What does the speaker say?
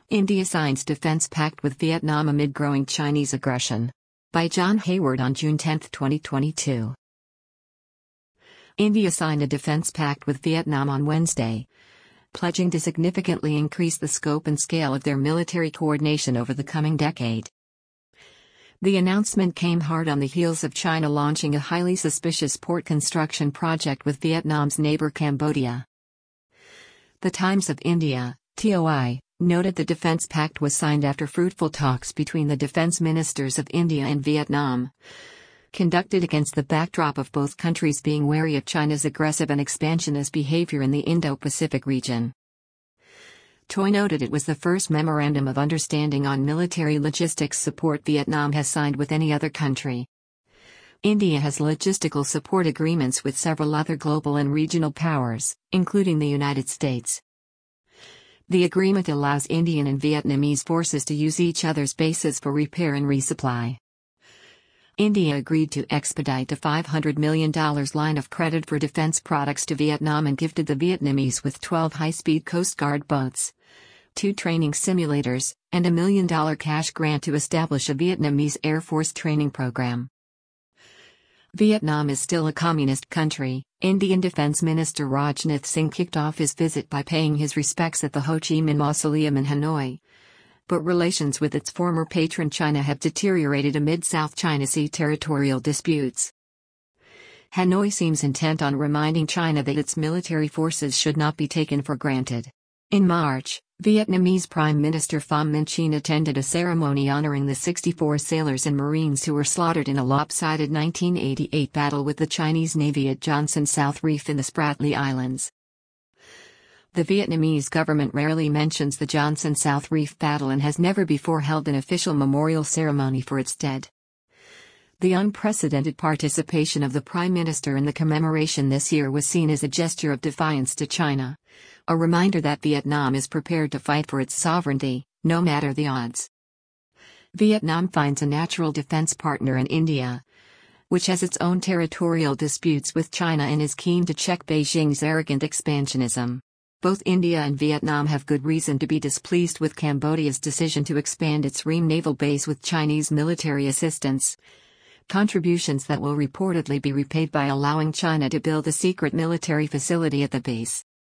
India signs defense pact with Vietnam amid growing Chinese aggression. By John Hayward on June 10, 2022. India signed a defense pact with Vietnam on Wednesday, pledging to significantly increase the scope and scale of their military coordination over the coming decade. The announcement came hard on the heels of China launching a highly suspicious port construction project with Vietnam's neighbor Cambodia. The Times of India, TOI, noted the defense pact was signed after fruitful talks between the defense ministers of India and Vietnam, conducted against the backdrop of both countries being wary of China's aggressive and expansionist behavior in the Indo-Pacific region. TOI noted it was the first memorandum of understanding on military logistics support Vietnam has signed with any other country. India has logistical support agreements with several other global and regional powers, including the United States. The agreement allows Indian and Vietnamese forces to use each other's bases for repair and resupply. India agreed to expedite a $500 million line of credit for defense products to Vietnam and gifted the Vietnamese with 12 high-speed Coast Guard boats, 2 training simulators, and $1 million cash grant to establish a Vietnamese Air Force training program. Vietnam is still a communist country. Indian Defense Minister Rajnath Singh kicked off his visit by paying his respects at the Ho Chi Minh Mausoleum in Hanoi. But relations with its former patron China have deteriorated amid South China Sea territorial disputes. Hanoi seems intent on reminding China that its military forces should not be taken for granted. In March, Vietnamese Prime Minister Pham Minh Chinh attended a ceremony honoring the 64 sailors and Marines who were slaughtered in a lopsided 1988 battle with the Chinese Navy at Johnson South Reef in the Spratly Islands. The Vietnamese government rarely mentions the Johnson South Reef battle and has never before held an official memorial ceremony for its dead. The unprecedented participation of the Prime Minister in the commemoration this year was seen as a gesture of defiance to China, a reminder that Vietnam is prepared to fight for its sovereignty, no matter the odds. Vietnam finds a natural defense partner in India, which has its own territorial disputes with China and is keen to check Beijing's arrogant expansionism. Both India and Vietnam have good reason to be displeased with Cambodia's decision to expand its Ream naval base with Chinese military assistance, contributions that will reportedly be repaid by allowing China to build a secret military facility at the base.